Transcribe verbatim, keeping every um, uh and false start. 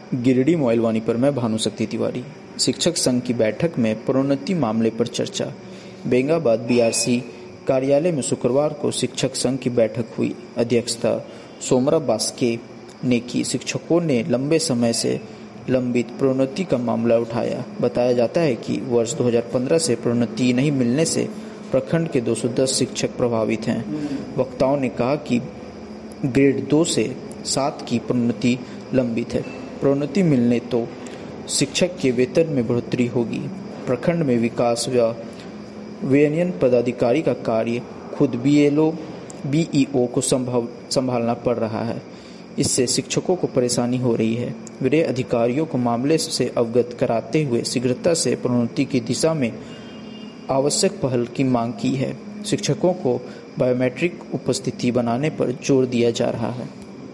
गिरिडीह मोइलवानी पर मैं भानुशक्ति तिवारी। शिक्षक संघ की बैठक में प्रोन्नति मामले पर चर्चा। बेंगाबाद बीआरसी कार्यालय में शुक्रवार को शिक्षक संघ की बैठक हुई। अध्यक्षता सोमरा बास्के ने की। शिक्षकों ने लंबे समय से लंबित प्रोन्नति का मामला उठाया। बताया जाता है कि वर्ष दो हज़ार पंद्रह से प्रोन्नति नहीं मिलने से प्रखंड के दो सौ दस शिक्षक प्रभावित हैं। वक्ताओं ने कहा कि ग्रेड दो से सात की प्रोन्नति लंबित है। प्रोन्नति मिलने तो शिक्षक के वेतन में बढ़ोतरी होगी। प्रखंड में विकास व विनियमन पदाधिकारी का कार्य खुद बीएलओ बीईओ को संभाल संभालना पड़ रहा है। इससे शिक्षकों को परेशानी हो रही है। वे अधिकारियों को मामले से अवगत कराते हुए शीघ्रता से प्रोन्नति की दिशा में आवश्यक पहल की मांग की है। शिक्षकों को बायोमेट्रिक उपस्थिति बनाने पर जोर दिया जा रहा है।